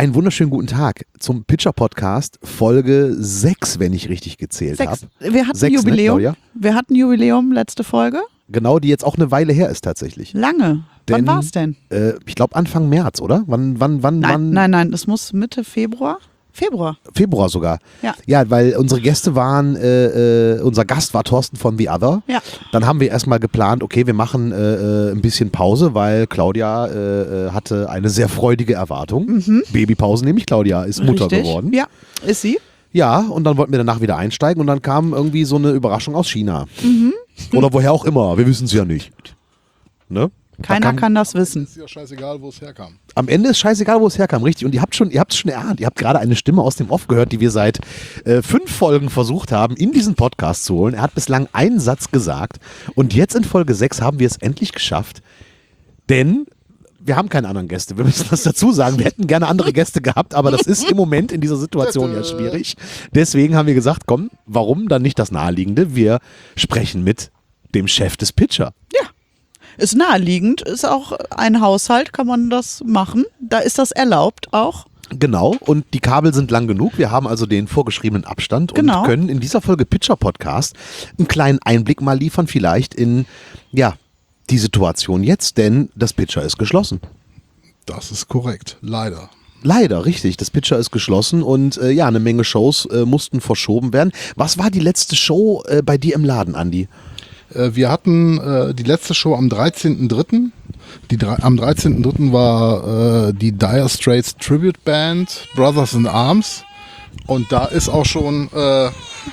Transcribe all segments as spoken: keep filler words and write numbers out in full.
Einen wunderschönen guten Tag zum Pitcher-Podcast, Folge sechs, wenn ich richtig gezählt habe. Wir hatten sechs, Jubiläum. Ne, Wir hatten Jubiläum, letzte Folge. Genau, die jetzt auch eine Weile her ist tatsächlich. Lange. Denn, wann war es denn? Äh, ich glaube Anfang März, oder? Wann, wann, wann, nein, wann? Nein, nein, es muss Mitte Februar. Februar. Februar sogar. Ja. Ja, weil unsere Gäste waren, äh, äh, unser Gast war Thorsten von The Other. Ja. Dann haben wir erstmal geplant, okay, wir machen äh, ein bisschen Pause, weil Claudia äh, hatte eine sehr freudige Erwartung. Mhm. Babypause nämlich, Claudia ist Mutter Richtig. geworden. Ja, ist sie. Ja, und dann wollten wir danach wieder einsteigen und dann kam irgendwie so eine Überraschung aus China. Mhm. Oder woher auch immer, wir wissen es ja nicht. Ne? Keiner da kam, kann das wissen. Ist ja scheißegal, wo es herkam. Am Ende ist scheißegal, wo es herkam, richtig. Und ihr habt schon, ihr habt es schon erahnt. Ihr habt gerade eine Stimme aus dem Off gehört, die wir seit äh, fünf Folgen versucht haben, in diesen Podcast zu holen. Er hat bislang einen Satz gesagt. Und jetzt in Folge sechs haben wir es endlich geschafft. Denn wir haben keine anderen Gäste. Wir müssen das dazu sagen. Wir hätten gerne andere Gäste gehabt, aber das ist im Moment in dieser Situation ja schwierig. Deswegen haben wir gesagt, komm, warum dann nicht das Naheliegende? Wir sprechen mit dem Chef des Pitcher. Ja. Ist naheliegend, ist auch ein Haushalt, kann man das machen. Da ist das erlaubt auch. Genau, und die Kabel sind lang genug. Wir haben also den vorgeschriebenen Abstand genau. und können in dieser Folge Pitcher Podcast einen kleinen Einblick mal liefern, vielleicht in ja, die Situation jetzt, denn das Pitcher ist geschlossen. Das ist korrekt, leider. Leider, richtig. Das Pitcher ist geschlossen und äh, ja, eine Menge Shows äh, mussten verschoben werden. Was war die letzte Show äh, bei dir im Laden, Andi? Wir hatten äh, die letzte Show am dreizehnten dritten Die, am dreizehnten dritten war äh, die Dire Straits Tribute Band Brothers in Arms. Und da ist auch schon äh,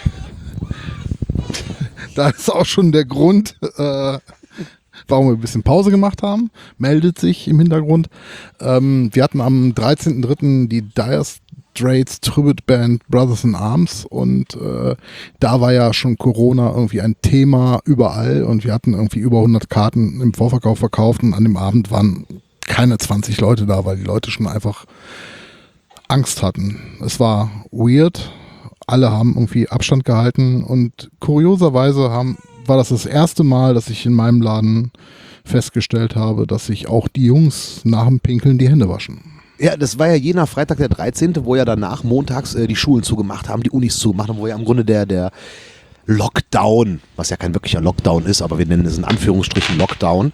da ist auch schon der Grund, äh, warum wir ein bisschen Pause gemacht haben. Meldet sich im Hintergrund. Ähm, wir hatten am dreizehnten dritten die Dire Straits Tribute Band Brothers in Arms und äh, da war ja schon Corona irgendwie ein Thema überall und wir hatten irgendwie über hundert Karten im Vorverkauf verkauft und an dem Abend waren keine zwanzig Leute da, weil die Leute schon einfach Angst hatten. Es war weird, alle haben irgendwie Abstand gehalten und kurioserweise haben, war das das erste Mal, dass ich in meinem Laden festgestellt habe, dass sich auch die Jungs nach dem Pinkeln die Hände waschen. Ja, das war ja jener Freitag der dreizehnte, wo ja danach montags äh, die Schulen zugemacht haben, die Unis zugemacht haben, wo ja im Grunde der, der Lockdown, was ja kein wirklicher Lockdown ist, aber wir nennen es in Anführungsstrichen Lockdown.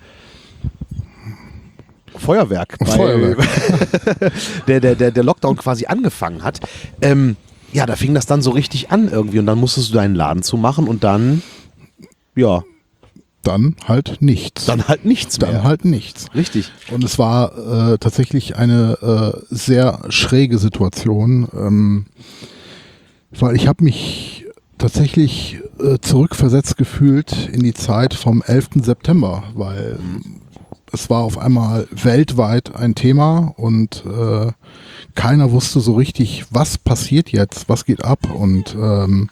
Feuerwerk. Feuerwerk. der, der, der, der Lockdown quasi angefangen hat. Ähm, ja, da fing das dann so richtig an irgendwie und dann musstest du deinen Laden zumachen und dann, ja... Dann halt nichts. Dann halt nichts mehr. Dann halt nichts. Richtig. Und es war äh, tatsächlich eine äh, sehr schräge Situation, ähm, weil ich habe mich tatsächlich äh, zurückversetzt gefühlt in die Zeit vom elften September, weil es war auf einmal weltweit ein Thema und äh, keiner wusste so richtig, was passiert jetzt, was geht ab und ähm,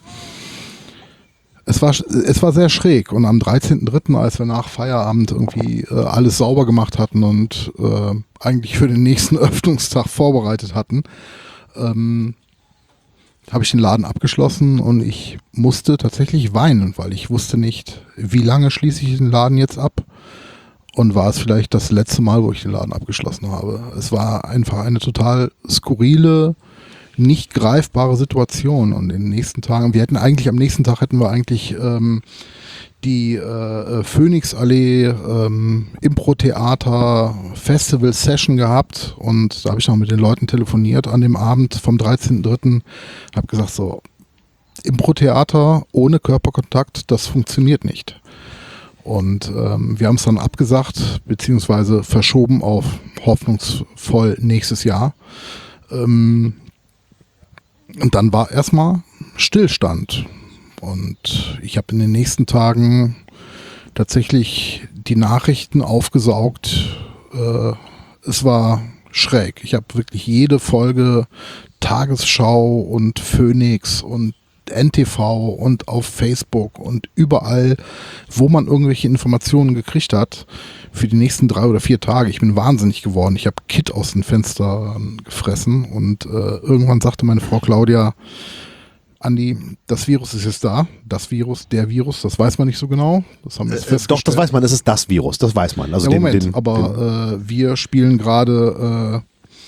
Es war, es war sehr schräg und am dreizehnten dritten, als wir nach Feierabend irgendwie äh, alles sauber gemacht hatten und äh, eigentlich für den nächsten Öffnungstag vorbereitet hatten, ähm, habe ich den Laden abgeschlossen und ich musste tatsächlich weinen, weil ich wusste nicht, wie lange schließe ich den Laden jetzt ab und war es vielleicht das letzte Mal, wo ich den Laden abgeschlossen habe. Es war einfach eine total skurrile, nicht greifbare Situation und in den nächsten Tagen, wir hätten eigentlich am nächsten Tag hätten wir eigentlich ähm, die äh, Phoenixallee ähm, Impro-Theater Festival Session gehabt und da habe ich noch mit den Leuten telefoniert an dem Abend vom dreizehnten dritten habe gesagt so, Impro-Theater ohne Körperkontakt, das funktioniert nicht. Und ähm, wir haben es dann abgesagt, beziehungsweise verschoben auf hoffnungsvoll nächstes Jahr. Ähm, Und dann war erstmal Stillstand und ich habe in den nächsten Tagen tatsächlich die Nachrichten aufgesaugt. Äh, es war schräg. Ich habe wirklich jede Folge Tagesschau und Phoenix und N T V und auf Facebook und überall, wo man irgendwelche Informationen gekriegt hat, für die nächsten drei oder vier Tage. Ich bin wahnsinnig geworden. Ich habe Kit aus den Fenstern gefressen und äh, irgendwann sagte meine Frau Claudia, Andi, das Virus ist jetzt da. Das Virus, der Virus, das weiß man nicht so genau. Das haben wir jetzt festgestellt. Doch, das weiß man, es ist das Virus, das weiß man. Also ja, den, Moment, den, aber den äh, wir spielen gerade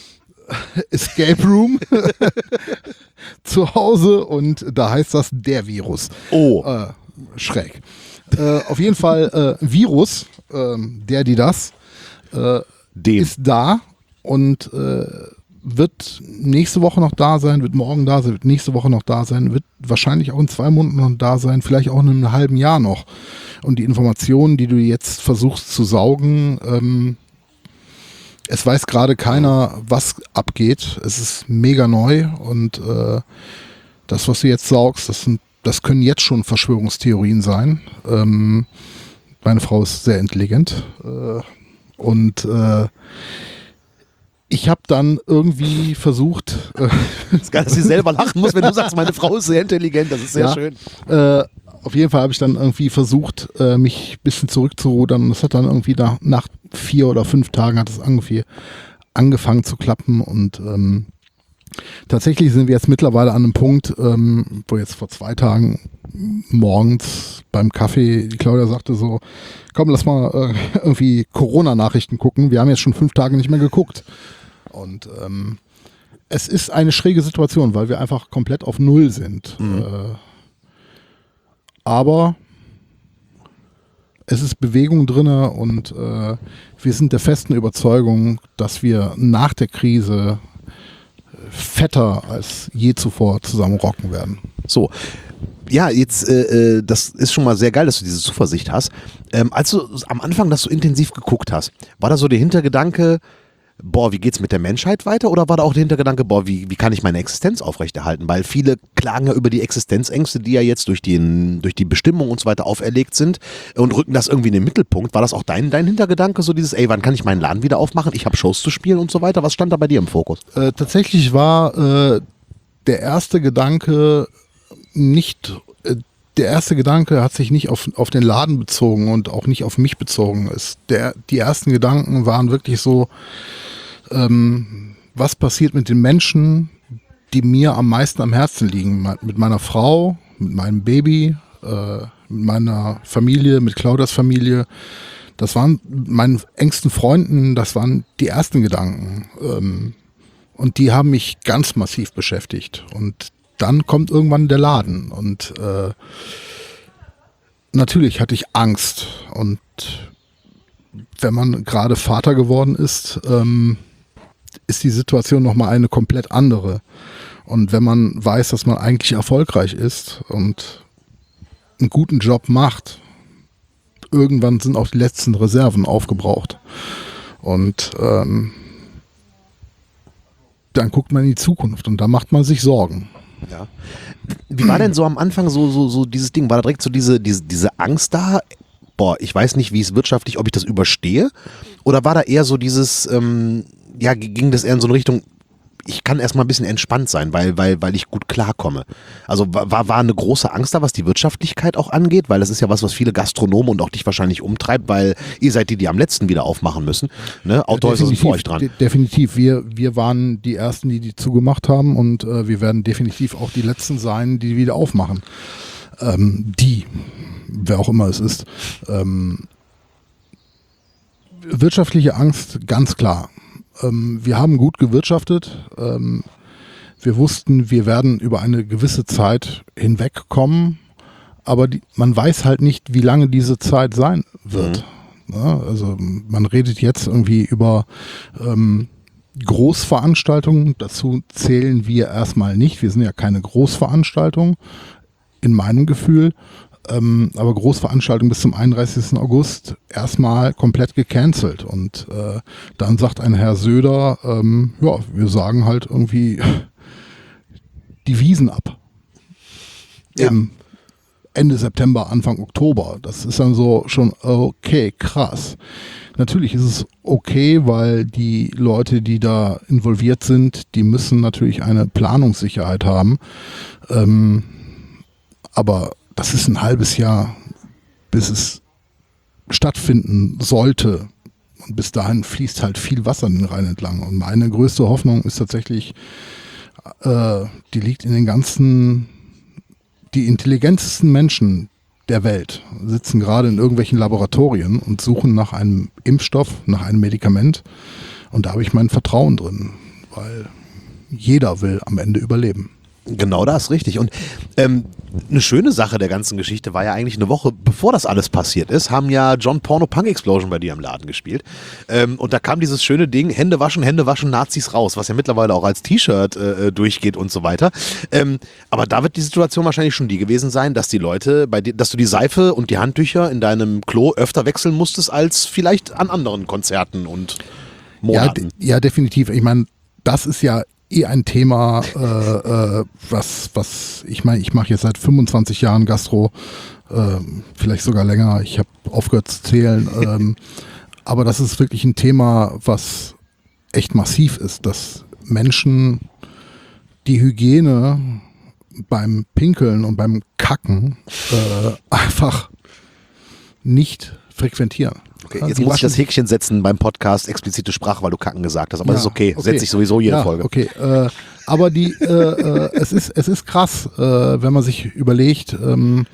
Escape Room zu Hause und da heißt das der Virus. Oh. Äh, schräg. Äh, auf jeden Fall äh, Virus, äh, der, die das, äh, Den. ist da und äh, wird nächste Woche noch da sein, wird morgen da sein, wird nächste Woche noch da sein, wird wahrscheinlich auch in zwei Monaten noch da sein, vielleicht auch in einem halben Jahr noch. Und die Informationen, die du jetzt versuchst zu saugen, ähm, es weiß gerade keiner, was abgeht. Es ist mega neu und äh, das, was du jetzt saugst, das, sind, das können jetzt schon Verschwörungstheorien sein. Ähm, meine Frau ist sehr intelligent äh, und äh, ich habe dann irgendwie versucht. Äh, Das ist geil, dass sie selber lachen muss, wenn du sagst, meine Frau ist sehr intelligent, das ist sehr ja, schön. Äh, auf jeden Fall habe ich dann irgendwie versucht, äh, mich ein bisschen zurückzurudern und das hat dann irgendwie nach, nach vier oder fünf Tagen hat es irgendwie angefangen zu klappen und ähm, tatsächlich sind wir jetzt mittlerweile an einem Punkt, ähm, wo jetzt vor zwei Tagen morgens beim Kaffee die Claudia sagte so, komm, lass mal äh, irgendwie Corona-Nachrichten gucken. Wir haben jetzt schon fünf Tage nicht mehr geguckt. Und ähm, es ist eine schräge Situation, weil wir einfach komplett auf Null sind. Mhm. Äh, aber es ist Bewegung drin und äh, wir sind der festen Überzeugung, dass wir nach der Krise fetter als je zuvor zusammen rocken werden. So, ja, jetzt, äh, das ist schon mal sehr geil, dass du diese Zuversicht hast. Ähm, als du am Anfang das so intensiv geguckt hast, war da so der Hintergedanke, boah, wie geht's mit der Menschheit weiter? Oder war da auch der Hintergedanke, boah, wie, wie kann ich meine Existenz aufrechterhalten? Weil viele klagen ja über die Existenzängste, die ja jetzt durch, den, durch die Bestimmung und so weiter auferlegt sind und rücken das irgendwie in den Mittelpunkt. War das auch dein, dein Hintergedanke, so dieses, ey, wann kann ich meinen Laden wieder aufmachen? Ich habe Shows zu spielen und so weiter. Was stand da bei dir im Fokus? Äh, tatsächlich war äh, der erste Gedanke nicht, äh, der erste Gedanke hat sich nicht auf, auf den Laden bezogen und auch nicht auf mich bezogen. Es, der, die ersten Gedanken waren wirklich so, ähm, was passiert mit den Menschen, die mir am meisten am Herzen liegen. Mit meiner Frau, mit meinem Baby, äh, mit meiner Familie, mit Claudias Familie. Das waren meinen engsten Freunden, das waren die ersten Gedanken. Ähm, und die haben mich ganz massiv beschäftigt. Und dann kommt irgendwann der Laden. Und äh, natürlich hatte ich Angst. Und wenn man gerade Vater geworden ist, ähm, ist die Situation nochmal eine komplett andere. Und wenn man weiß, dass man eigentlich erfolgreich ist und einen guten Job macht, irgendwann sind auch die letzten Reserven aufgebraucht. Und ähm, dann guckt man in die Zukunft und da macht man sich Sorgen. Ja. Wie war denn so am Anfang so, so, so dieses Ding? War da direkt so diese, diese, diese Angst da? Boah, ich weiß nicht, wie es wirtschaftlich, ob ich das überstehe? Oder war da eher so dieses, ähm, ja, ging das eher in so eine Richtung, ich kann erstmal ein bisschen entspannt sein, weil, weil, weil ich gut klarkomme. Also war, war eine große Angst da, was die Wirtschaftlichkeit auch angeht, weil das ist ja was, was viele Gastronomen und auch dich wahrscheinlich umtreibt, weil ihr seid die, die am letzten wieder aufmachen müssen. Ne? Autohäuser sind vor euch dran. De- definitiv. Wir, wir waren die Ersten, die die zugemacht haben und äh, wir werden definitiv auch die Letzten sein, die wieder aufmachen. Ähm, die, wer auch immer es ist. Ähm, wirtschaftliche Angst, ganz klar. Ähm, wir haben gut gewirtschaftet. Ähm, wir wussten, wir werden über eine gewisse Zeit hinwegkommen, aber die, man weiß halt nicht, wie lange diese Zeit sein wird. Mhm. Ja, also man redet jetzt irgendwie über ähm, Großveranstaltungen. Dazu zählen wir erstmal nicht. Wir sind ja keine Großveranstaltung, in meinem Gefühl. Ähm, aber Großveranstaltung bis zum einunddreißigsten August erstmal komplett gecancelt. Und äh, dann sagt ein Herr Söder, ähm, ja, wir sagen halt irgendwie die Wiesen ab. Ja. Im Ende September, Anfang Oktober. Das ist dann so schon okay, krass. Natürlich ist es okay, weil die Leute, die da involviert sind, die müssen natürlich eine Planungssicherheit haben. Ähm, aber das ist ein halbes Jahr, bis es stattfinden sollte. Und bis dahin fließt halt viel Wasser den Rhein entlang. Und meine größte Hoffnung ist tatsächlich, äh, die liegt in den ganzen, die intelligentesten Menschen der Welt sitzen gerade in irgendwelchen Laboratorien und suchen nach einem Impfstoff, nach einem Medikament. Und da habe ich mein Vertrauen drin. weil jeder will am Ende überleben. Genau das, richtig. Und ähm, eine schöne Sache der ganzen Geschichte war ja eigentlich eine Woche, bevor das alles passiert ist, haben ja John Porno Punk Explosion bei dir im Laden gespielt. Ähm, und da kam dieses schöne Ding, Hände waschen, Hände waschen, Nazis raus, was ja mittlerweile auch als T-Shirt äh, durchgeht und so weiter. Ähm, aber da wird die Situation wahrscheinlich schon die gewesen sein, dass die Leute, bei dir, dass du die Seife und die Handtücher in deinem Klo öfter wechseln musstest als vielleicht an anderen Konzerten und Monaten. Ja, ja, definitiv. Ich meine, das ist ja eh ein Thema, äh, äh, was, was, ich meine, ich mache jetzt seit fünfundzwanzig Jahren Gastro, äh, vielleicht sogar länger, ich habe aufgehört zu zählen, ähm, aber das ist wirklich ein Thema, was echt massiv ist, dass Menschen die Hygiene beim Pinkeln und beim Kacken äh, einfach nicht frequentieren. Okay, jetzt muss ich das Häkchen setzen beim Podcast explizite Sprache, weil du Kacken gesagt hast, aber ja, das ist okay, okay. setze ich sowieso jede ja, Folge. Okay, äh, aber die, äh, äh, es ist, es ist krass, äh, wenn man sich überlegt, ähm,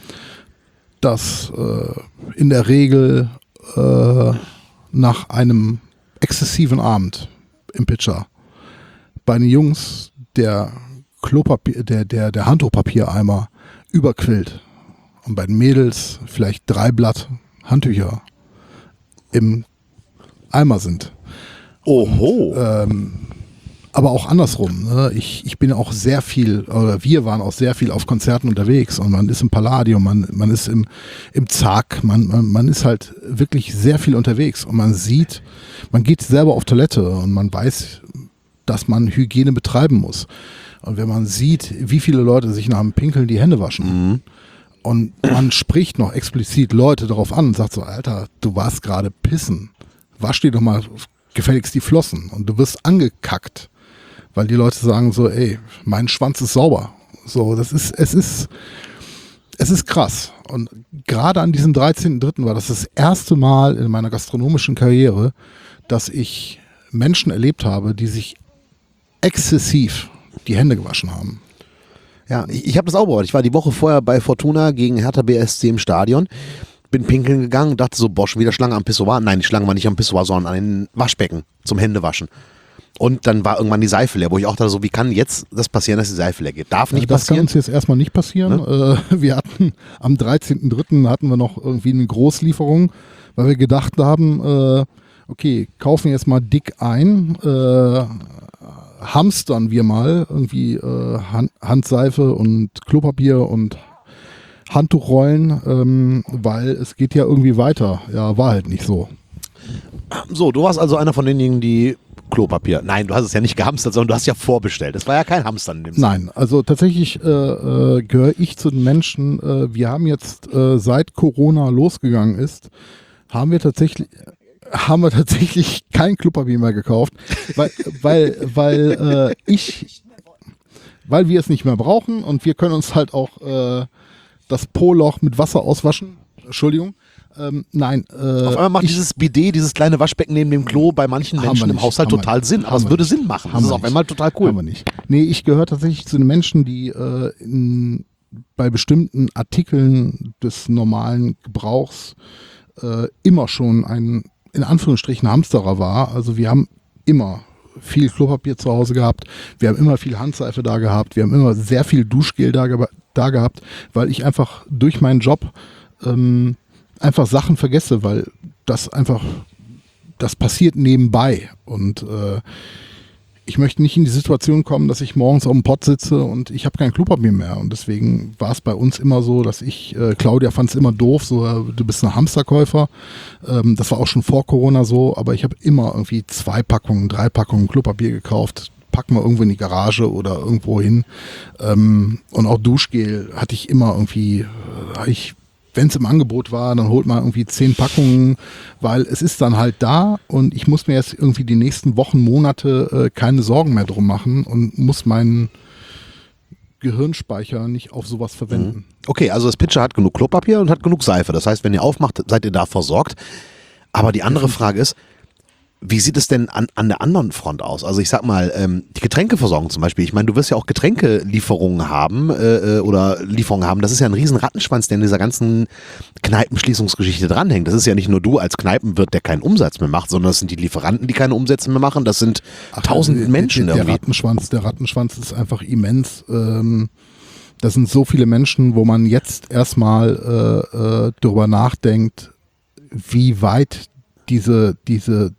dass äh, in der Regel äh, nach einem exzessiven Abend im Pitcher bei den Jungs der Klopapier, der, der, der Handtuchpapiereimer überquillt und bei den Mädels vielleicht drei Blatt Handtücher im Eimer sind. Oho. Ähm, aber auch andersrum. Ne? Ich, ich bin auch sehr viel, oder wir waren auch sehr viel auf Konzerten unterwegs und man ist im Palladium, man, man ist im, im Zack, man, man, man ist halt wirklich sehr viel unterwegs und man sieht, man geht selber auf Toilette und man weiß, dass man Hygiene betreiben muss. Und wenn man sieht, wie viele Leute sich nach dem Pinkeln die Hände waschen, mhm. und man spricht noch explizit Leute darauf an und sagt so, Alter, du warst gerade pissen. Wasch dir doch mal gefälligst die Flossen. Und du wirst angekackt, weil die Leute sagen so, ey, mein Schwanz ist sauber. So, das ist, es ist, es ist krass. Und gerade an diesem dreizehnten dritten war das das erste Mal in meiner gastronomischen Karriere, dass ich Menschen erlebt habe, die sich exzessiv die Hände gewaschen haben. Ja, ich, ich habe das auch beobachtet. Ich war die Woche vorher bei Fortuna gegen Hertha B S C im Stadion, bin pinkeln gegangen, dachte so, boah, schon wieder Schlange am Pissoir. Nein, die Schlange war nicht am Pissoir, sondern an den Waschbecken zum Händewaschen. Und dann war irgendwann die Seife leer, wo ich auch dachte, so, wie kann jetzt das passieren, dass die Seife leer geht? Darf nicht das passieren. Das kann uns jetzt erstmal nicht passieren. Ne? Äh, wir hatten am dreizehnten dritten hatten wir noch irgendwie eine Großlieferung, weil wir gedacht haben, äh, okay, kaufen jetzt mal dick ein, äh, hamstern wir mal irgendwie äh, Hand, Handseife und Klopapier und Handtuchrollen, ähm, weil es geht ja irgendwie weiter. Ja, war halt nicht so. So, du warst also einer von denjenigen, die Klopapier, nein, du hast es ja nicht gehamstert, sondern du hast ja vorbestellt. Das war ja kein Hamstern in dem Sinne. Nein, also tatsächlich äh, äh, gehöre ich zu den Menschen, äh, wir haben jetzt, äh, seit Corona losgegangen ist, haben wir tatsächlich haben wir tatsächlich kein Klopapier mehr gekauft, weil, weil, weil äh, ich, weil wir es nicht mehr brauchen und wir können uns halt auch äh, das Po-Loch mit Wasser auswaschen. Entschuldigung. Ähm, nein. Äh, Auf einmal macht ich, dieses Bidet, dieses kleine Waschbecken neben dem Klo bei manchen Menschen im Haushalt total wir, Sinn. Aber es würde Sinn machen. Das ist auf einmal total cool. Haben wir nicht. Nee, ich gehöre tatsächlich zu den Menschen, die äh, in, bei bestimmten Artikeln des normalen Gebrauchs äh, immer schon ein in Anführungsstrichen Hamsterer war. Also wir haben immer viel Klopapier zu Hause gehabt, wir haben immer viel Handseife da gehabt, wir haben immer sehr viel Duschgel da, ge- da gehabt, weil ich einfach durch meinen Job ähm, einfach Sachen vergesse, weil das einfach, das passiert nebenbei und äh, ich möchte nicht in die Situation kommen, dass ich morgens auf dem Pott sitze und ich habe kein Klopapier mehr. Und deswegen war es bei uns immer so, dass ich, äh, Claudia fand es immer doof, so äh, du bist ein Hamsterkäufer. Ähm, das war auch schon vor Corona so, aber ich habe immer irgendwie zwei Packungen, drei Packungen Klopapier gekauft. Packen wir irgendwo in die Garage oder irgendwo hin. Ähm, und auch Duschgel hatte ich immer irgendwie, äh, ich wenn es im Angebot war, dann holt man irgendwie zehn Packungen, weil es ist dann halt da und ich muss mir jetzt irgendwie die nächsten Wochen, Monate äh, keine Sorgen mehr drum machen und muss meinen Gehirnspeicher nicht auf sowas verwenden. Okay, also das Pitcher hat genug Klopapier und hat genug Seife. Das heißt, wenn ihr aufmacht, seid ihr da versorgt. Aber die andere Frage ist, Wie sieht es denn an, an der anderen Front aus? Also ich sag mal, ähm, die Getränkeversorgung zum Beispiel. Ich meine, du wirst ja auch Getränkelieferungen haben äh, oder Lieferungen haben. Das ist ja ein riesen Rattenschwanz, der in dieser ganzen Kneipenschließungsgeschichte dranhängt. Das ist ja nicht nur du als Kneipenwirt, der keinen Umsatz mehr macht, sondern das sind die Lieferanten, die keine Umsätze mehr machen. Das sind Ach, tausend der, Menschen der, der irgendwie. Rattenschwanz, der Rattenschwanz ist einfach immens. Ähm, das sind so viele Menschen, wo man jetzt erstmal äh, äh, darüber nachdenkt, wie weit diese, diese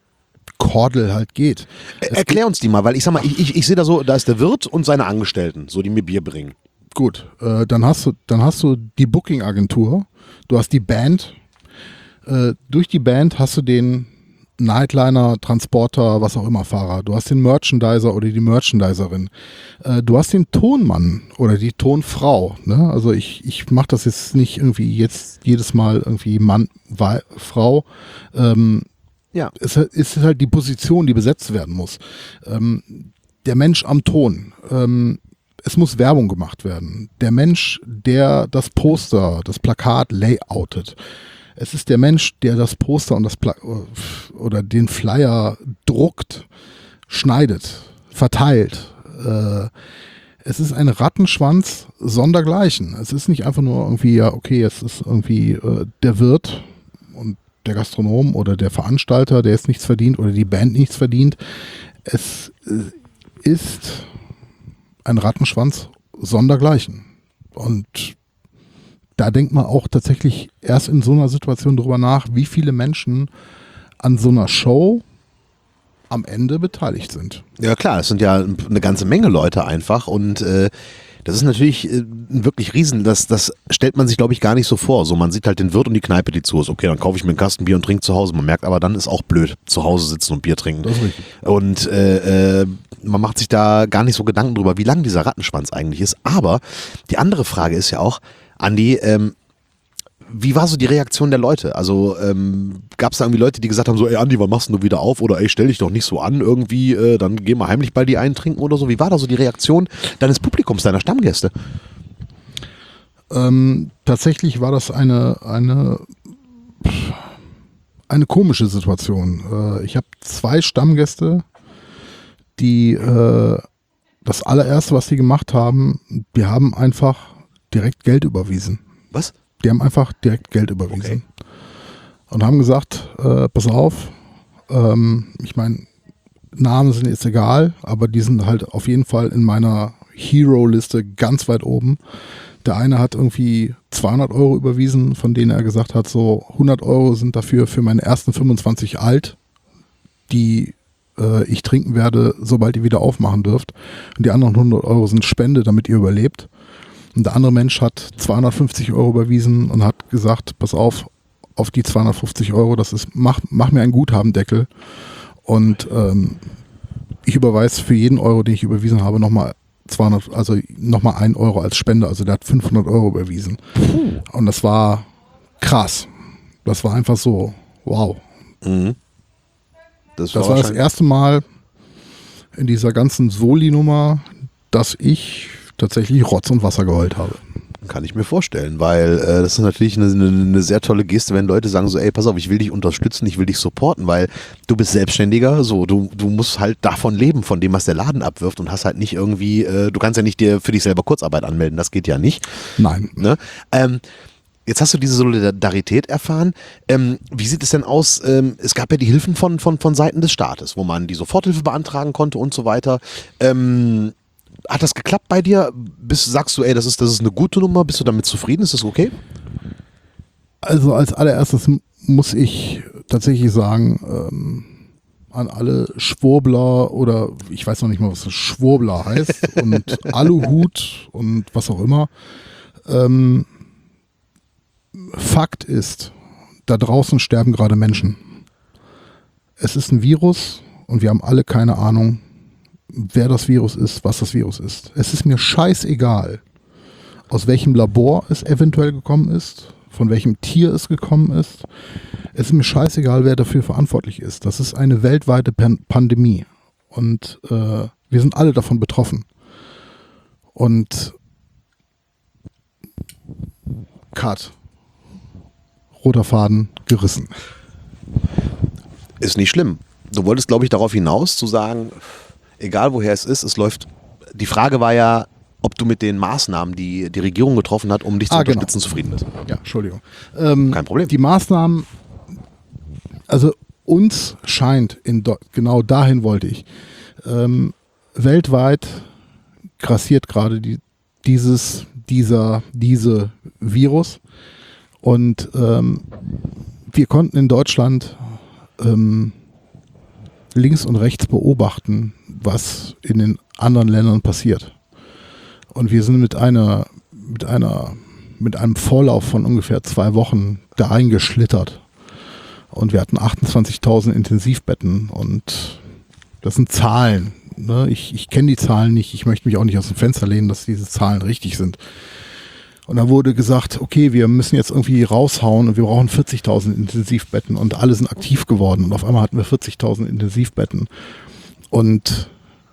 Kordel halt geht. Es Erklär uns die mal, weil ich sag mal, ich, ich, ich sehe da so, da ist der Wirt und seine Angestellten, so die mir Bier bringen. Gut, äh, dann hast du, dann hast du die Booking-Agentur, du hast die Band, äh, durch die Band hast du den Nightliner, Transporter, was auch immer Fahrer, du hast den Merchandiser oder die Merchandiserin, äh, du hast den Tonmann oder die Tonfrau, ne? Also ich, ich mache das jetzt nicht irgendwie jetzt jedes Mal irgendwie Mann, Wei- Frau, ähm, Ja. es ist halt die Position, die besetzt werden muss. Ähm, der Mensch am Ton, ähm, es muss Werbung gemacht werden. Der Mensch, der das Poster, das Plakat layoutet. Es ist der Mensch, der das Poster und das Pla- oder den Flyer druckt, schneidet, verteilt. Äh, es ist ein Rattenschwanz sondergleichen. Es ist nicht einfach nur irgendwie, ja, okay, es ist irgendwie äh, der Wirt und der Gastronom oder der Veranstalter, der jetzt nichts verdient oder die Band nichts verdient. Es äh, ist ein Rattenschwanz sondergleichen. Und da denkt man auch tatsächlich erst in so einer Situation drüber nach, wie viele Menschen an so einer Show am Ende beteiligt sind. Ja klar, es sind ja eine ganze Menge Leute einfach und äh, das ist natürlich äh, wirklich riesen, das, das stellt man sich glaube ich gar nicht so vor. So, man sieht halt den Wirt und die Kneipe, die zu ist. Okay, dann kaufe ich mir einen Kasten Bier und trinke zu Hause. Man merkt aber, dann ist auch blöd, zu Hause sitzen und Bier trinken. Das ist richtig. Und äh, äh, man macht sich da gar nicht so Gedanken drüber, wie lang dieser Rattenschwanz eigentlich ist. Aber die andere Frage ist ja auch, Andi, ähm, wie war so die Reaktion der Leute? Also ähm, gab es da irgendwie Leute, die gesagt haben, so, ey Andi, wann machst du wieder auf? Oder ey, stell dich doch nicht so an irgendwie, äh, dann geh mal heimlich bei dir eintrinken oder so. Wie war da so die Reaktion deines Publikums, deiner Stammgäste? Ähm, tatsächlich war das eine, eine, eine komische Situation. Äh, ich habe zwei Stammgäste, die äh, das allererste, was sie gemacht haben, wir haben einfach direkt Geld überwiesen. Was? Die haben einfach direkt Geld überwiesen. Okay. Und haben gesagt, äh, pass auf, ähm, ich meine, Namen sind jetzt egal, aber die sind halt auf jeden Fall in meiner Hero-Liste ganz weit oben. Der eine hat irgendwie zweihundert Euro überwiesen, von denen er gesagt hat, so hundert Euro sind dafür für meine ersten fünfundzwanzig Alt, die äh, ich trinken werde, sobald ihr wieder aufmachen dürft. Und die anderen hundert Euro sind Spende, damit ihr überlebt. Und der andere Mensch hat zweihundertfünfzig Euro überwiesen und hat gesagt, pass auf, auf die zweihundertfünfzig Euro, das ist, mach, mach mir einen Guthabendeckel. Und ähm, ich überweise für jeden Euro, den ich überwiesen habe, nochmal zweihundert, also nochmal ein Euro als Spende. Also der hat fünfhundert Euro überwiesen. Puh. Und das war krass. Das war einfach so, wow. Mhm. Das war, das, war das erste Mal in dieser ganzen Soli-Nummer, dass ich tatsächlich Rotz und Wasser geheult habe. Kann ich mir vorstellen, weil äh, das ist natürlich eine, eine, eine sehr tolle Geste, wenn Leute sagen so, ey, pass auf, ich will dich unterstützen, ich will dich supporten, weil du bist Selbstständiger, so, du, du musst halt davon leben, von dem, was der Laden abwirft und hast halt nicht irgendwie, äh, du kannst ja nicht dir für dich selber Kurzarbeit anmelden, das geht ja nicht. Nein. Ne? Ähm, Jetzt hast du diese Solidarität erfahren. Ähm, wie sieht es denn aus? Ähm, es gab ja die Hilfen von, von, von Seiten des Staates, wo man die Soforthilfe beantragen konnte und so weiter. Ähm, Hat das geklappt bei dir? Bist, sagst du, ey, das ist, das ist eine gute Nummer? Bist du damit zufrieden? Ist das okay? Also als allererstes muss ich tatsächlich sagen, ähm, an alle Schwurbler oder ich weiß noch nicht mal, was das Schwurbler heißt und Aluhut und was auch immer. Ähm, Fakt ist, da draußen sterben gerade Menschen. Es ist ein Virus und wir haben alle keine Ahnung, wer das Virus ist, was das Virus ist. Es ist mir scheißegal, aus welchem Labor es eventuell gekommen ist, von welchem Tier es gekommen ist. Es ist mir scheißegal, wer dafür verantwortlich ist. Das ist eine weltweite Pan- Pandemie und äh, wir sind alle davon betroffen. Und Cut. Roter Faden gerissen. Ist nicht schlimm. du wolltest, glaube ich, darauf hinaus zu sagen, egal woher es ist, es läuft. Die Frage war ja, ob du mit den Maßnahmen, die die Regierung getroffen hat, um dich zu Ah, unterstützen, genau. zufrieden bist. Ja, Entschuldigung. Ähm, Kein Problem. Die Maßnahmen, also uns scheint, in Do- genau dahin wollte ich, ähm, weltweit grassiert gerade die, dieses, dieser, diese Virus und ähm, wir konnten in Deutschland ähm, links und rechts beobachten, was in den anderen Ländern passiert. Und wir sind mit einer, mit einer, mit einem Vorlauf von ungefähr zwei Wochen da reingeschlittert. Und wir hatten achtundzwanzigtausend Intensivbetten und das sind Zahlen. Ne? Ich, ich kenne die Zahlen nicht, ich möchte mich auch nicht aus dem Fenster lehnen, dass diese Zahlen richtig sind. Und dann wurde gesagt, okay, wir müssen jetzt irgendwie raushauen und wir brauchen vierzigtausend Intensivbetten und alle sind aktiv geworden und auf einmal hatten wir vierzigtausend Intensivbetten. Und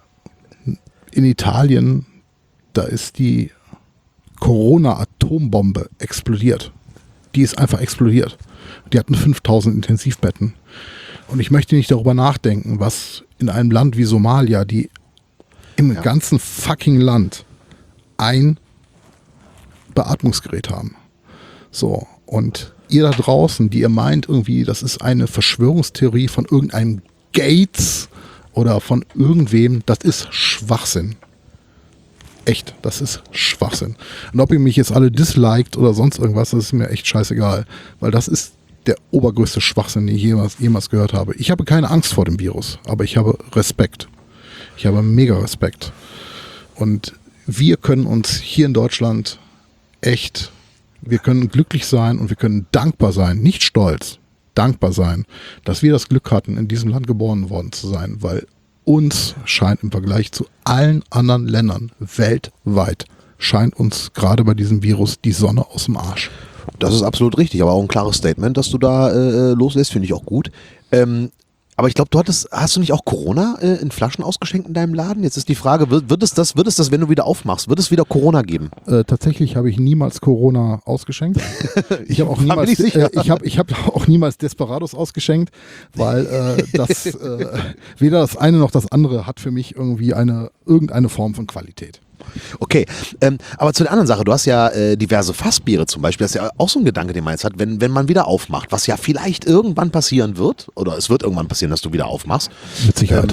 in Italien, da ist die Corona-Atombombe explodiert. Die ist einfach explodiert. Die hatten fünftausend Intensivbetten. Und ich möchte nicht darüber nachdenken, was in einem Land wie Somalia, die im Ja. ganzen fucking Land ein Beatmungsgerät haben. So, und ihr da draußen, die ihr meint irgendwie, das ist eine Verschwörungstheorie von irgendeinem Gates oder von irgendwem, das ist Schwachsinn. Echt, das ist Schwachsinn. Und ob ihr mich jetzt alle disliked oder sonst irgendwas, das ist mir echt scheißegal, weil das ist der obergrößte Schwachsinn, den ich jemals, jemals gehört habe. Ich habe keine Angst vor dem Virus, aber ich habe Respekt. Ich habe mega Respekt. Und wir können uns hier in Deutschland echt, wir können glücklich sein und wir können dankbar sein, nicht stolz, dankbar sein, dass wir das Glück hatten, in diesem Land geboren worden zu sein, weil uns scheint im Vergleich zu allen anderen Ländern weltweit, scheint uns gerade bei diesem Virus die Sonne aus dem Arsch. Das ist absolut richtig, aber auch ein klares Statement, dass du da äh, loslässt, finde ich auch gut. Ähm, aber ich glaube, du hattest, hast du nicht auch Corona äh, in Flaschen ausgeschenkt in deinem Laden? Jetzt ist die Frage, wird, wird, es das, wird es das, wenn du wieder aufmachst, wird es wieder Corona geben? Äh, tatsächlich habe ich niemals Corona ausgeschenkt. Ich habe auch, War mir niemals, nicht sicher. äh, ich hab, ich hab auch niemals Desperados ausgeschenkt, weil äh, das äh, weder das eine noch das andere hat für mich irgendwie eine irgendeine Form von Qualität. Okay, ähm, aber zu der anderen Sache, du hast ja äh, diverse Fassbiere zum Beispiel, das ist ja auch so ein Gedanke, den man jetzt hat, wenn, wenn man wieder aufmacht, was ja vielleicht irgendwann passieren wird, oder es wird irgendwann passieren, dass du wieder aufmachst. Mit Sicherheit. Ähm,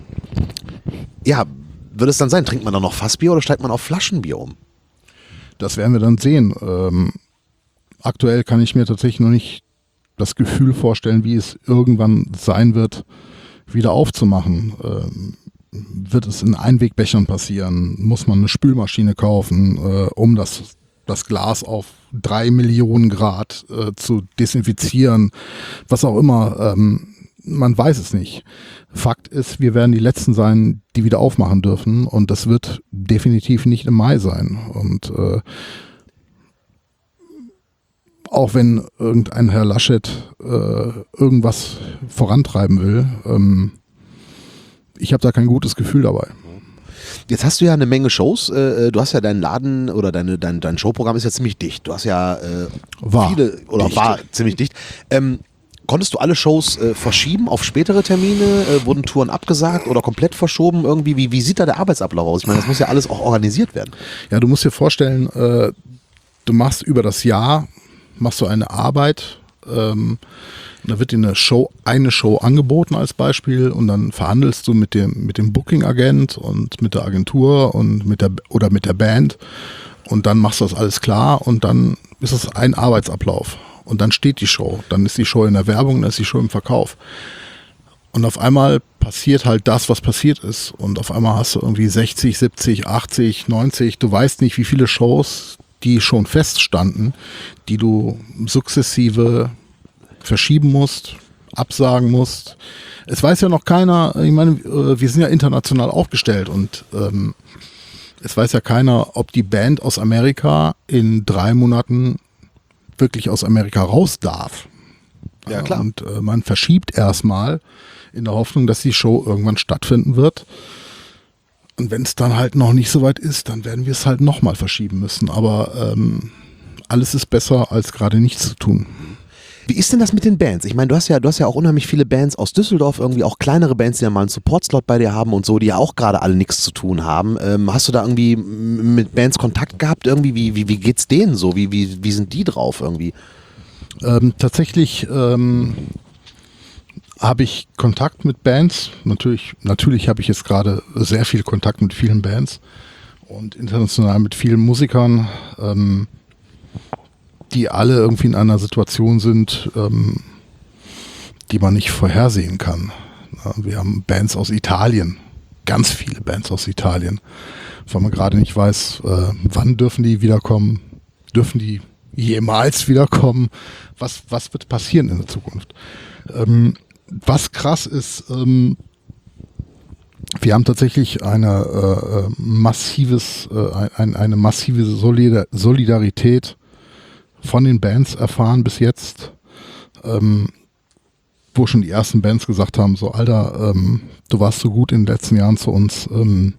ja, wird es dann sein, trinkt man dann noch Fassbier oder steigt man auf Flaschenbier um? Das werden wir dann sehen. Ähm, aktuell kann ich mir tatsächlich noch nicht das Gefühl vorstellen, wie es irgendwann sein wird, wieder aufzumachen. Ähm, wird es in Einwegbechern passieren? Muss man eine Spülmaschine kaufen, äh, um das, das Glas auf drei Millionen Grad äh, zu desinfizieren? Was auch immer. Ähm, man weiß es nicht. Fakt ist, wir werden die Letzten sein, die wieder aufmachen dürfen und das wird definitiv nicht im Mai sein. Und äh, auch wenn irgendein Herr Laschet äh, irgendwas vorantreiben will, ähm, ich habe da kein gutes Gefühl dabei. Jetzt hast du ja eine Menge Shows, äh, du hast ja deinen Laden oder deine, dein, dein Showprogramm ist ja ziemlich dicht. Du hast ja äh, War viele, oder dicht. war ziemlich dicht. Ähm, konntest du alle Shows äh, verschieben auf spätere Termine? Äh, wurden Touren abgesagt oder komplett verschoben irgendwie? Wie, wie sieht da der Arbeitsablauf aus? Ich meine, das muss ja alles auch organisiert werden. Ja, du musst dir vorstellen, äh, du machst über das Jahr, machst du eine Arbeit, ähm, da wird dir eine Show, eine Show angeboten als Beispiel und dann verhandelst du mit dem, mit dem Booking-Agent und mit der Agentur und mit der, oder mit der Band und dann machst du das alles klar und dann ist es ein Arbeitsablauf und dann steht die Show, dann ist die Show in der Werbung, dann ist die Show im Verkauf und auf einmal passiert halt das, was passiert ist und auf einmal hast du irgendwie sechzig, siebzig, achtzig, neunzig, du weißt nicht, wie viele Shows, die schon feststanden, die du sukzessive verschieben musst, absagen musst. Es weiß ja noch keiner, ich meine, wir sind ja international aufgestellt und ähm, es weiß ja keiner, ob die Band aus Amerika in drei Monaten wirklich aus Amerika raus darf. Ja, klar. Und äh, man verschiebt erstmal in der Hoffnung, dass die Show irgendwann stattfinden wird. Und wenn es dann halt noch nicht so weit ist, dann werden wir es halt nochmal verschieben müssen. Aber ähm, alles ist besser, als gerade nichts zu tun. Wie ist denn das mit den Bands? Ich meine, du hast ja, du hast ja auch unheimlich viele Bands aus Düsseldorf, irgendwie auch kleinere Bands, die ja mal einen Support-Slot bei dir haben und so, die ja auch gerade alle nichts zu tun haben. Ähm, hast du da irgendwie mit Bands Kontakt gehabt irgendwie? Wie, wie, wie geht's denen so? Wie, wie, wie sind die drauf irgendwie? Ähm, tatsächlich ähm, habe ich Kontakt mit Bands. Natürlich, natürlich habe ich jetzt gerade sehr viel Kontakt mit vielen Bands und international mit vielen Musikern, ähm, die alle irgendwie in einer Situation sind, ähm, die man nicht vorhersehen kann. Wir haben Bands aus Italien, ganz viele Bands aus Italien, weil man gerade nicht weiß, äh, wann dürfen die wiederkommen, dürfen die jemals wiederkommen, was, was wird passieren in der Zukunft. Ähm, was krass ist, ähm, wir haben tatsächlich eine äh, massives, äh, ein, eine massive Solidar- Solidarität von den Bands erfahren bis jetzt, ähm, wo schon die ersten Bands gesagt haben, so Alter, ähm, du warst so gut in den letzten Jahren zu uns, ähm,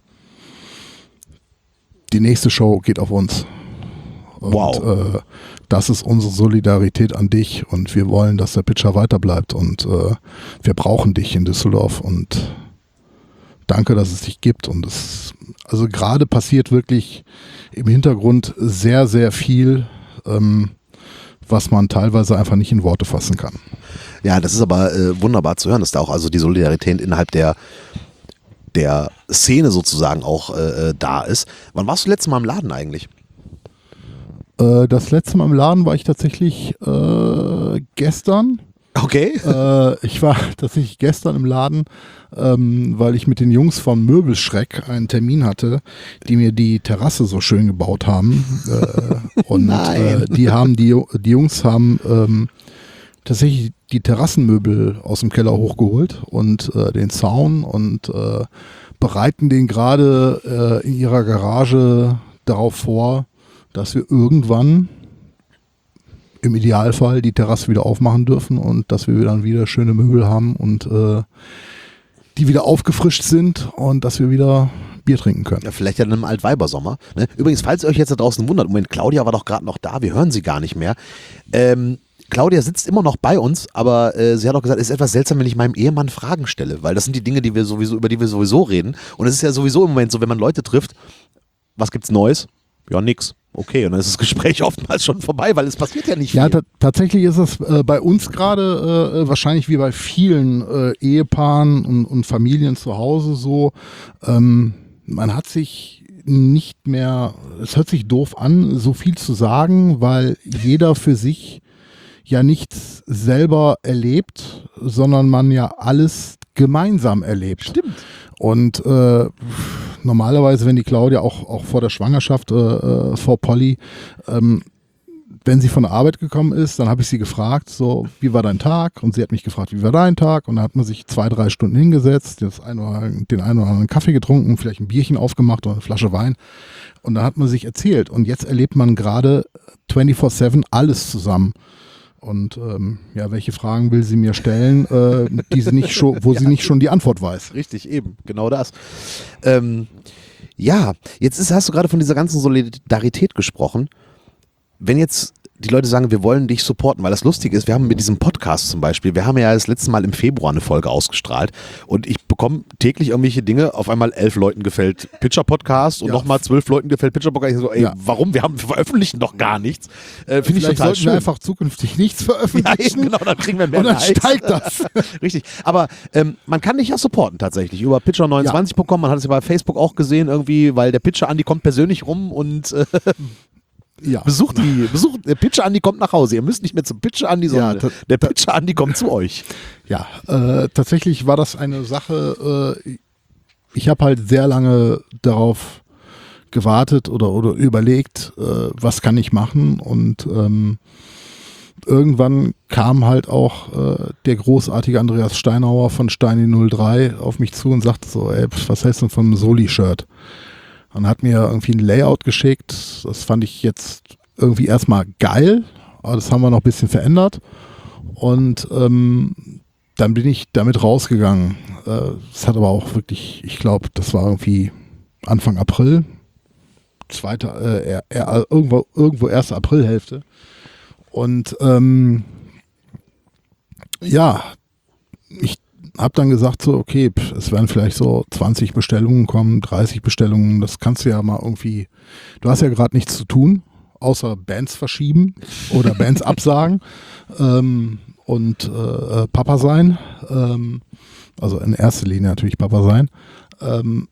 die nächste Show geht auf uns. Und, Wow. äh, das ist unsere Solidarität an dich und wir wollen, dass der Pitcher weiterbleibt und äh, wir brauchen dich in Düsseldorf und danke, dass es dich gibt. Und es, also gerade passiert wirklich im Hintergrund sehr, sehr viel, ähm, was man teilweise einfach nicht in Worte fassen kann. Ja, das ist aber äh, wunderbar zu hören, dass da auch also die Solidarität innerhalb der, der Szene sozusagen auch äh, da ist. Wann warst du letztes Mal im Laden eigentlich? Äh, das letzte Mal im Laden war ich tatsächlich äh, gestern. Okay. Äh, ich war tatsächlich gestern im Laden, ähm, weil ich mit den Jungs von Möbelschreck einen Termin hatte, die mir die Terrasse so schön gebaut haben. Äh, und Nein. äh, die haben die, die Jungs haben ähm, tatsächlich die Terrassenmöbel aus dem Keller hochgeholt und äh, den Zaun und äh, bereiten den gerade äh, in ihrer Garage darauf vor, dass wir irgendwann im Idealfall die Terrasse wieder aufmachen dürfen und dass wir dann wieder schöne Möbel haben und äh, die wieder aufgefrischt sind und dass wir wieder Bier trinken können. Ja, vielleicht ja in einem Altweibersommer. Ne? Übrigens, falls ihr euch jetzt da draußen wundert, Moment, Claudia war doch gerade noch da, wir hören sie gar nicht mehr. Ähm, Claudia sitzt immer noch bei uns, aber äh, sie hat auch gesagt, es ist etwas seltsam, wenn ich meinem Ehemann Fragen stelle, weil das sind die Dinge, die wir sowieso, über die wir sowieso reden. Und es ist ja sowieso im Moment so, wenn man Leute trifft, was gibt's Neues? Ja, nix. Okay, und dann ist das Gespräch oftmals schon vorbei, weil es passiert ja nicht viel. Ja, ta- tatsächlich ist es äh, bei uns gerade äh, wahrscheinlich wie bei vielen äh, Ehepaaren und, und Familien zu Hause so, ähm, man hat sich nicht mehr, es hört sich doof an, so viel zu sagen, weil jeder für sich ja nichts selber erlebt, sondern man ja alles gemeinsam erlebt. Stimmt. Und äh, normalerweise, wenn die Claudia auch, auch vor der Schwangerschaft, äh, vor Polly, ähm, wenn sie von der Arbeit gekommen ist, dann habe ich sie gefragt, so, wie war dein Tag? Und sie hat mich gefragt, wie war dein Tag? Und dann hat man sich zwei, drei Stunden hingesetzt, das ein oder, den einen oder anderen Kaffee getrunken, vielleicht ein Bierchen aufgemacht oder eine Flasche Wein. Und dann hat man sich erzählt. Und jetzt erlebt man gerade vierundzwanzig sieben alles zusammen. Und ähm, ja, welche Fragen will sie mir stellen, äh, die sie nicht schon, wo ja. sie nicht schon die Antwort weiß? Richtig, eben, genau das. Ähm, ja, jetzt ist, hast du gerade von dieser ganzen Solidarität gesprochen. Wenn jetzt die Leute sagen, wir wollen dich supporten, weil das Lustige ist, wir haben mit diesem Podcast zum Beispiel, wir haben ja das letzte Mal im Februar eine Folge ausgestrahlt und ich bekomme täglich irgendwelche Dinge, auf einmal elf Leuten gefällt Pitcher-Podcast und ja. nochmal zwölf Leuten gefällt Pitcher-Podcast. Ich so, ey, ja. warum? Wir haben wir veröffentlichen doch gar nichts. Äh, Finde ich total schön. Wir einfach zukünftig nichts veröffentlichen. Ja, genau, dann kriegen wir mehr und dann Likes. steigt das. Richtig, aber ähm, man kann dich ja supporten tatsächlich über pitcher neunundzwanzig Punkt com, man hat es ja bei Facebook auch gesehen irgendwie, weil der Pitcher Andi kommt persönlich rum und äh, Ja. Besucht die, besucht, der Pitcher Andi kommt nach Hause. Ihr müsst nicht mehr zum Pitcher Andi, sondern ja, der Pitcher Andi kommt zu euch. Ja, äh, tatsächlich war das eine Sache, äh, ich habe halt sehr lange darauf gewartet oder, oder überlegt, äh, was kann ich machen und ähm, irgendwann kam halt auch äh, der großartige Andreas Steinauer von Steini null drei auf mich zu und sagte so, ey, was hältst du von einem Soli-Shirt? Und hat mir irgendwie ein Layout geschickt. Das fand ich jetzt irgendwie erstmal geil, aber das haben wir noch ein bisschen verändert. Und ähm, dann bin ich damit rausgegangen. Es äh, hat aber auch wirklich, ich glaube, das war irgendwie Anfang April, zweite, äh, er, er, irgendwo, irgendwo erste Aprilhälfte. Und ähm, ja, ich habe dann gesagt so, okay, pff, es werden vielleicht so zwanzig Bestellungen kommen, dreißig Bestellungen, das kannst du ja mal irgendwie, du hast ja gerade nichts zu tun, außer Bands verschieben oder Bands absagen ähm, und äh, Papa sein, ähm, also in erster Linie natürlich Papa sein. Ähm,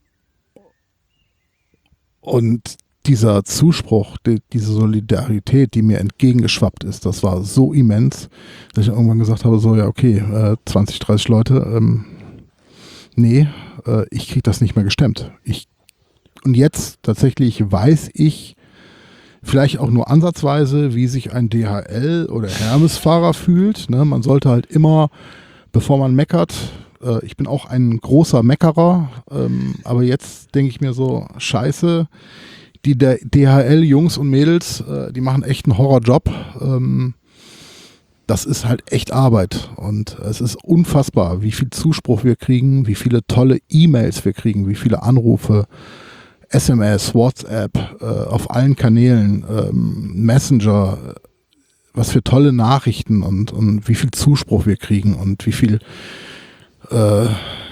und dieser Zuspruch, die, diese Solidarität, die mir entgegengeschwappt ist, das war so immens, dass ich irgendwann gesagt habe, so ja okay, äh, zwanzig, dreißig Leute, ähm, nee, äh, ich kriege das nicht mehr gestemmt. Ich, und jetzt tatsächlich weiß ich vielleicht auch nur ansatzweise, wie sich ein D H L- oder Hermes-Fahrer fühlt. Ne? Man sollte halt immer, bevor man meckert, äh, ich bin auch ein großer Meckerer, ähm, aber jetzt denke ich mir so, scheiße, die D H L-Jungs und Mädels, äh, die machen echt einen Horrorjob. Ähm, das ist halt echt Arbeit und es ist unfassbar, wie viel Zuspruch wir kriegen, wie viele tolle E-Mails wir kriegen, wie viele Anrufe, S M S, WhatsApp, äh, auf allen Kanälen, ähm, Messenger, was für tolle Nachrichten und, und wie viel Zuspruch wir kriegen und wie viel äh,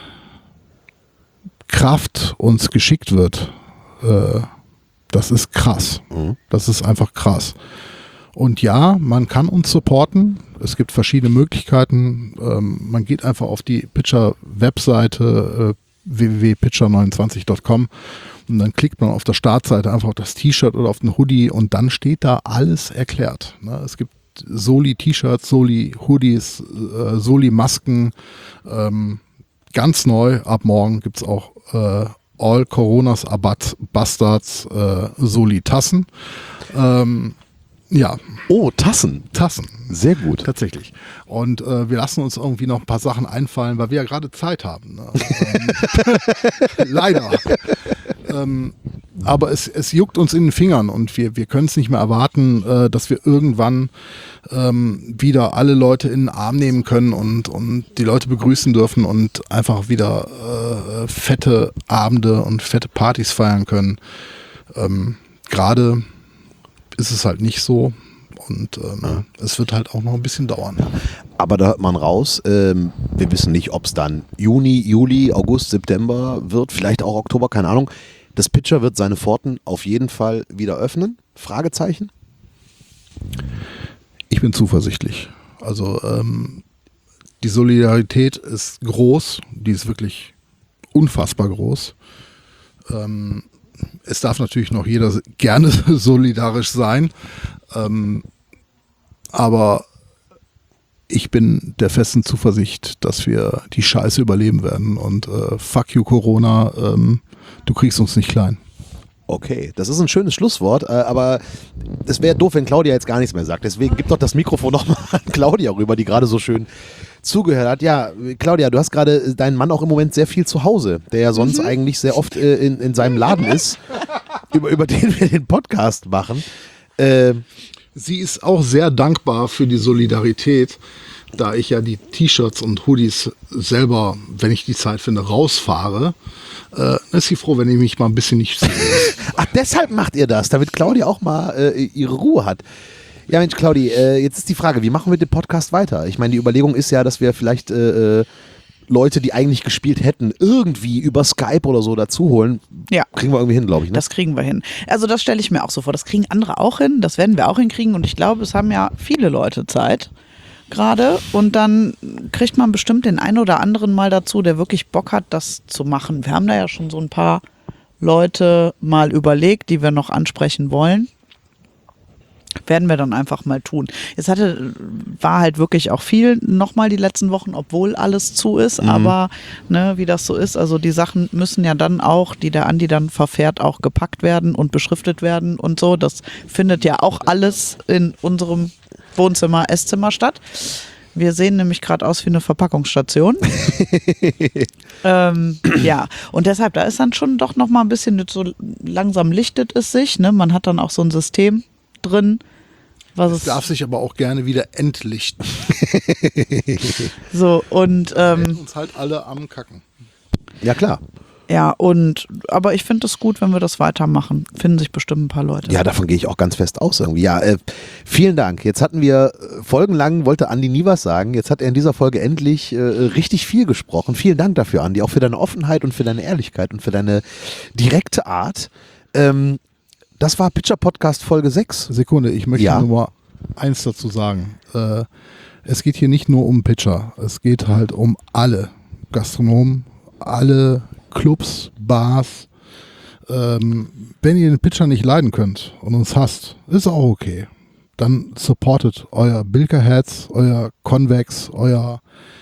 Kraft uns geschickt wird. Äh, Das ist krass. Mhm. Das ist einfach krass. Und ja, man kann uns supporten. Es gibt verschiedene Möglichkeiten. Ähm, man geht einfach auf die Pitcher-Webseite äh, w w w punkt pitcher neunundzwanzig punkt com und dann klickt man auf der Startseite einfach auf das T-Shirt oder auf den Hoodie und dann steht da alles erklärt. Ne? Es gibt Soli-T-Shirts, Soli-Hoodies, äh, Soli-Masken. Ähm, ganz neu, ab morgen gibt es auch äh, All Coronas Abat Bastards äh, Soli Tassen. Ähm, ja. Oh, Tassen. Tassen. Sehr gut. Tatsächlich. Und äh, wir lassen uns irgendwie noch ein paar Sachen einfallen, weil wir ja gerade Zeit haben. Ne? ähm, leider. ähm, aber es, es juckt uns in den Fingern und wir, wir können es nicht mehr erwarten, äh, dass wir irgendwann ähm, wieder alle Leute in den Arm nehmen können und, und die Leute begrüßen dürfen und einfach wieder äh, fette Abende und fette Partys feiern können. Ähm, gerade ist es halt nicht so und ähm, ja. es wird halt auch noch ein bisschen dauern. Aber da hört man raus, ähm, wir wissen nicht, ob es dann Juni, Juli, August, September wird, vielleicht auch Oktober, keine Ahnung. Das Pitcher wird seine Pforten auf jeden Fall wieder öffnen? Fragezeichen? Ich bin zuversichtlich. Also ähm, die Solidarität ist groß, die ist wirklich unfassbar groß. Ähm, es darf natürlich noch jeder gerne solidarisch sein, ähm, aber ich bin der festen Zuversicht, dass wir die Scheiße überleben werden und äh, fuck you Corona, ähm, du kriegst uns nicht klein. Okay, das ist ein schönes Schlusswort, äh, aber es wäre doof, wenn Claudia jetzt gar nichts mehr sagt. Deswegen gib doch das Mikrofon nochmal an Claudia rüber, die gerade so schön zugehört hat. Ja, Claudia, du hast gerade deinen Mann auch im Moment sehr viel zu Hause, der ja sonst mhm. eigentlich sehr oft äh, in, in seinem Laden ist, über, über den wir den Podcast machen. Äh, Sie ist auch sehr dankbar für die Solidarität, da ich ja die T-Shirts und Hoodies selber, wenn ich die Zeit finde, rausfahre. Äh, ist sie froh, wenn ich mich mal ein bisschen nicht sehe. Ach, deshalb macht ihr das, damit Claudia auch mal äh, ihre Ruhe hat. Ja, Mensch, Claudi, äh, jetzt ist die Frage, wie machen wir den Podcast weiter? Ich meine, die Überlegung ist ja, dass wir vielleicht äh, Leute, die eigentlich gespielt hätten, irgendwie über Skype oder so dazu holen. Ja. Kriegen wir irgendwie hin, glaube ich. Ne? Das kriegen wir hin. Also das stelle ich mir auch so vor. Das kriegen andere auch hin, das werden wir auch hinkriegen und ich glaube, es haben ja viele Leute Zeit gerade und dann kriegt man bestimmt den einen oder anderen mal dazu, der wirklich Bock hat, das zu machen. Wir haben da ja schon so ein paar Leute mal überlegt, die wir noch ansprechen wollen. Werden wir dann einfach mal tun. Jetzt hatte, war halt wirklich auch viel nochmal die letzten Wochen, obwohl alles zu ist, mhm. aber ne, wie das so ist, also die Sachen müssen ja dann auch, die der Andi dann verfährt, auch gepackt werden und beschriftet werden und so. Das findet ja auch alles in unserem Wohnzimmer, Esszimmer statt. Wir sehen nämlich gerade aus wie eine Verpackungsstation. ähm, ja, und deshalb, da ist dann schon doch nochmal ein bisschen, so langsam lichtet es sich, ne? Man hat dann auch so ein System drin. Was es darf sich aber auch gerne wieder entlichten. So, und ähm, uns halt alle am Kacken. Ja, klar. Ja, und aber ich finde es gut, wenn wir das weitermachen. Finden sich bestimmt ein paar Leute. Ja, davon gehe ich auch ganz fest aus irgendwie. Ja, äh, vielen Dank. Jetzt hatten wir äh, folgenlang, wollte Andi nie was sagen. Jetzt hat er in dieser Folge endlich äh, richtig viel gesprochen. Vielen Dank dafür, Andi, auch für deine Offenheit und für deine Ehrlichkeit und für deine direkte Art. Ähm, das war Pitcher Podcast Folge sechs. Sekunde, ich möchte Ja. nur mal eins dazu sagen. Äh, es geht hier nicht nur um Pitcher, es geht halt um alle Gastronomen, alle Clubs, Bars. Ähm, wenn ihr den Pitcher nicht leiden könnt und uns hasst, ist auch okay. Dann supportet euer Bilkerheads, euer Convex, euer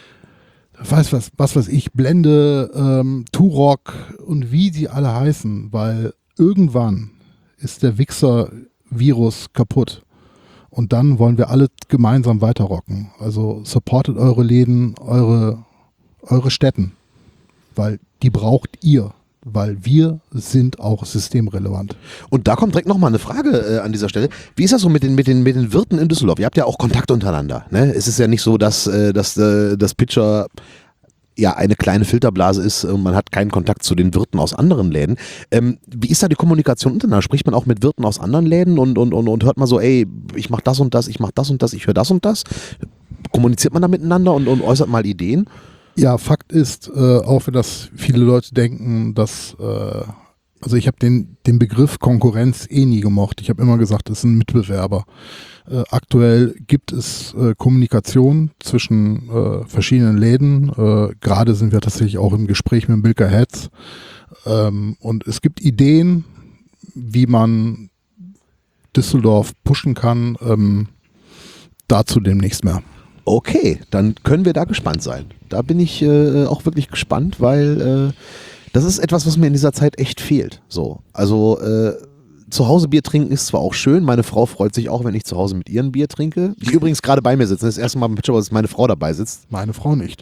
weiß was, was weiß ich, Blende, ähm, Turok und wie sie alle heißen, weil irgendwann ist der Wichser-Virus kaputt. Und dann wollen wir alle gemeinsam weiterrocken. Also supportet eure Läden, eure, eure Städten, weil die braucht ihr, weil wir sind auch systemrelevant. Und da kommt direkt nochmal eine Frage äh, an dieser Stelle. Wie ist das so mit den, mit, den, mit den Wirten in Düsseldorf? Ihr habt ja auch Kontakt untereinander. Ne? Es ist ja nicht so, dass, äh, dass äh, das Pitcher ja eine kleine Filterblase ist und man hat keinen Kontakt zu den Wirten aus anderen Läden. Ähm, wie ist da die Kommunikation untereinander? Spricht man auch mit Wirten aus anderen Läden und, und, und, und hört mal so, ey, ich mach das und das, ich mach das und das, ich höre das und das? Kommuniziert man da miteinander und, und äußert mal Ideen? Ja, Fakt ist, äh, auch wenn das viele Leute denken, dass, äh, also ich habe den, den Begriff Konkurrenz eh nie gemocht. Ich habe immer gesagt, es sind Mitbewerber. Äh, aktuell gibt es äh, Kommunikation zwischen äh, verschiedenen Läden. Äh, gerade sind wir tatsächlich auch im Gespräch mit dem Bilker Heads. Ähm, und es gibt Ideen, wie man Düsseldorf pushen kann. Ähm, dazu demnächst mehr. Okay, dann können wir da gespannt sein. Da bin ich äh, auch wirklich gespannt, weil äh, das ist etwas, was mir in dieser Zeit echt fehlt. So, also äh, zu Hause Bier trinken ist zwar auch schön, meine Frau freut sich auch, wenn ich zu Hause mit ihr ein Bier trinke, die übrigens gerade bei mir sitzen. Das erste Mal im Pitcher, dass meine Frau dabei sitzt. Meine Frau nicht.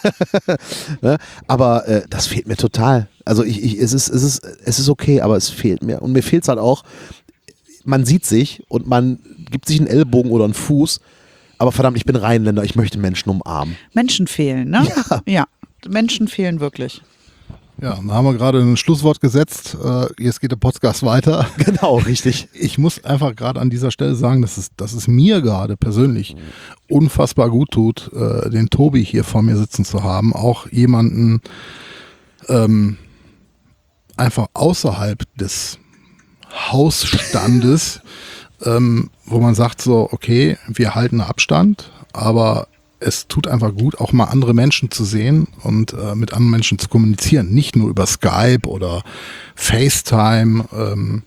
Ne? Aber äh, das fehlt mir total. Also ich, ich, es, ist, es, ist, es ist okay, aber es fehlt mir. Und mir fehlt es halt auch, man sieht sich und man gibt sich einen Ellbogen oder einen Fuß, aber verdammt, ich bin Rheinländer, ich möchte Menschen umarmen. Menschen fehlen, ne? Ja. Ja, Menschen fehlen wirklich. Ja, da haben wir gerade ein Schlusswort gesetzt. Äh, jetzt geht der Podcast weiter. Genau, richtig. Ich muss einfach gerade an dieser Stelle sagen, dass es, dass es mir gerade persönlich unfassbar gut tut, äh, den Tobi hier vor mir sitzen zu haben. Auch jemanden ähm, einfach außerhalb des Hausstandes, ähm, wo man sagt so, okay, wir halten Abstand, aber es tut einfach gut, auch mal andere Menschen zu sehen und äh, mit anderen Menschen zu kommunizieren. Nicht nur über Skype oder FaceTime. Ähm,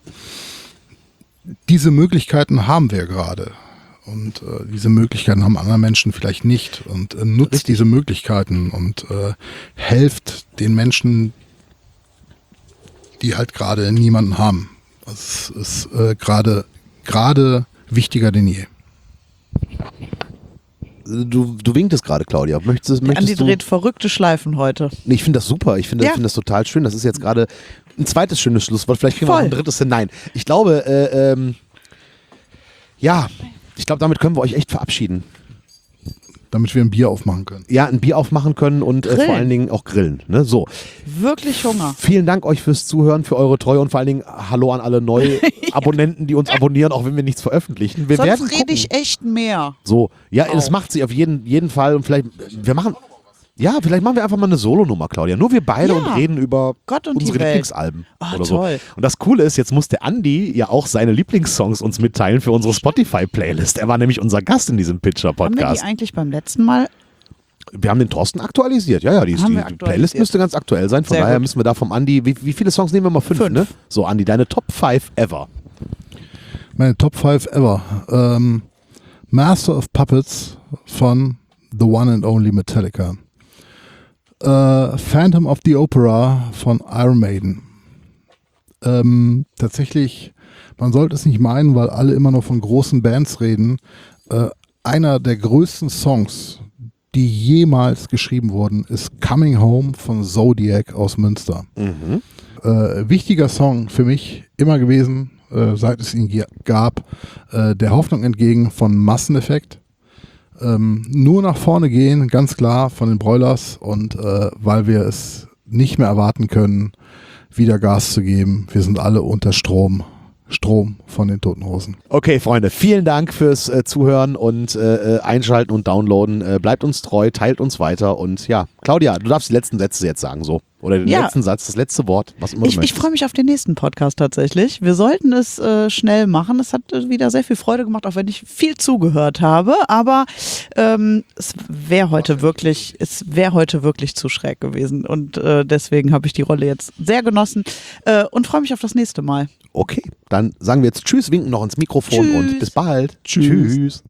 diese Möglichkeiten haben wir gerade. Und äh, diese Möglichkeiten haben andere Menschen vielleicht nicht. Und äh, nutzt Richtig. diese Möglichkeiten und äh, helft den Menschen, die halt gerade niemanden haben. Das ist äh, gerade gerade wichtiger denn je. Du, du winktest gerade, Claudia. Möchtest, Andi möchtest du? dreht verrückte Schleifen heute. Nee, ich finde das super. Ich finde Ja. ich finde das total schön. Das ist jetzt gerade ein zweites schönes Schlusswort. Vielleicht kriegen wir Voll. noch ein drittes hin. Nein. Ich glaube, äh, ähm, ja, ich glaube, damit können wir euch echt verabschieden. Damit wir ein Bier aufmachen können. Ja, ein Bier aufmachen können und äh, Grillen. vor allen Dingen auch grillen. Ne? So. Wirklich Hunger. Vielen Dank euch fürs Zuhören, für eure Treue und vor allen Dingen Hallo an alle neue Abonnenten, die uns abonnieren, auch wenn wir nichts veröffentlichen. Wir werden Sonst gucken. rede ich echt mehr. So, ja, das Auch. macht sie auf jeden, jeden Fall und vielleicht, wir machen, ja, vielleicht machen wir einfach mal eine Solonummer, Claudia. Nur wir beide Ja. und reden über Gott und die unsere Welt. Lieblingsalben Ah, oder toll. so. Und das Coole ist, jetzt muss der Andi ja auch seine Lieblingssongs uns mitteilen für unsere Spotify-Playlist. Er war nämlich unser Gast in diesem Haben wir die Pitcher-Podcast. eigentlich beim letzten Mal? Wir haben den Thorsten aktualisiert. Ja, ja, die, Haben die, wir die aktualisiert. Playlist müsste ganz aktuell sein. Von Sehr daher gut. müssen wir da vom Andi, wie, wie viele Songs nehmen wir mal? Fünf, Fünf. ne? So, Andi, deine Top five ever. Meine Top five ever. Ähm, Master of Puppets von The One and Only Metallica. Äh, Phantom of the Opera von Iron Maiden. Ähm, tatsächlich, man sollte es nicht meinen, weil alle immer noch von großen Bands reden. Äh, einer der größten Songs, die jemals geschrieben wurden, ist Coming Home von Zodiac aus Münster. Mhm. Äh, wichtiger Song für mich immer gewesen, äh, seit es ihn ge- gab, äh, der Hoffnung entgegen von Masseneffekt. Ähm, nur nach vorne gehen, ganz klar von den Broilers und äh, weil wir es nicht mehr erwarten können, wieder Gas zu geben. Wir sind alle unter Strom. Strom von den Toten Hosen. Okay, Freunde, vielen Dank fürs äh, Zuhören und äh, Einschalten und Downloaden. Äh, bleibt uns treu, teilt uns weiter und ja, Claudia, du darfst die letzten Sätze jetzt sagen, so. Oder den Ja. letzten Satz, das letzte Wort, was immer du Ich, ich möchtest. freue mich auf den nächsten Podcast tatsächlich. Wir sollten es äh, schnell machen. Es hat äh, wieder sehr viel Freude gemacht, auch wenn ich viel zugehört habe. Aber ähm, es wäre heute wirklich, es wäre heute wirklich zu schräg gewesen. Und äh, deswegen habe ich die Rolle jetzt sehr genossen äh, und freue mich auf das nächste Mal. Okay, dann sagen wir jetzt Tschüss, winken noch ins Mikrofon Tschüss. und bis bald. Tschüss. Tschüss.